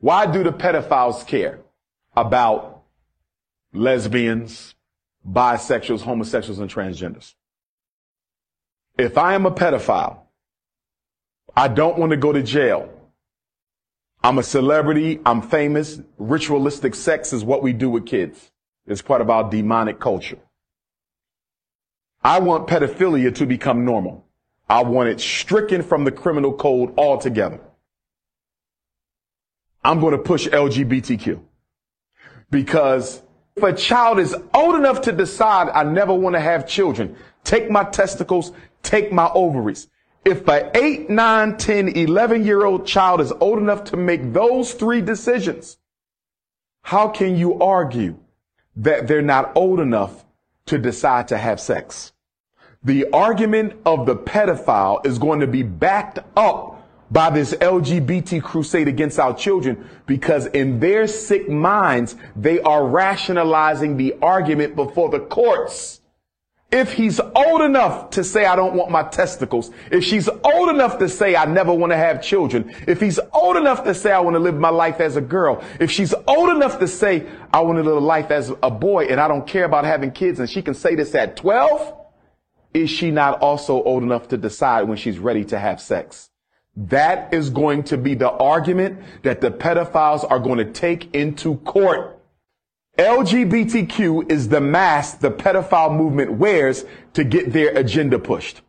Why do the pedophiles care about lesbians, bisexuals, homosexuals, and transgenders? If I am a pedophile, I don't want to go to jail. I'm a celebrity. I'm famous. Ritualistic sex is what we do with kids. It's part of our demonic culture. I want pedophilia to become normal. I want it stricken from the criminal code altogether. I'm going to push LGBTQ because if a child is old enough to decide I never want to have children, take my testicles, take my ovaries. If an 8, 9, 10, 11-year-old child is old enough to make those three decisions, how can you argue that they're not old enough to decide to have sex? The argument of the pedophile is going to be backed up by this LGBT crusade against our children, because in their sick minds, they are rationalizing the argument before the courts. If he's old enough to say, I don't want my testicles, if she's old enough to say, I never want to have children, if he's old enough to say, I want to live my life as a girl, if she's old enough to say, I want to live a life as a boy and I don't care about having kids, and she can say this at 12, is she not also old enough to decide when she's ready to have sex? That is going to be the argument that the pedophiles are going to take into court. LGBTQ is the mask the pedophile movement wears to get their agenda pushed.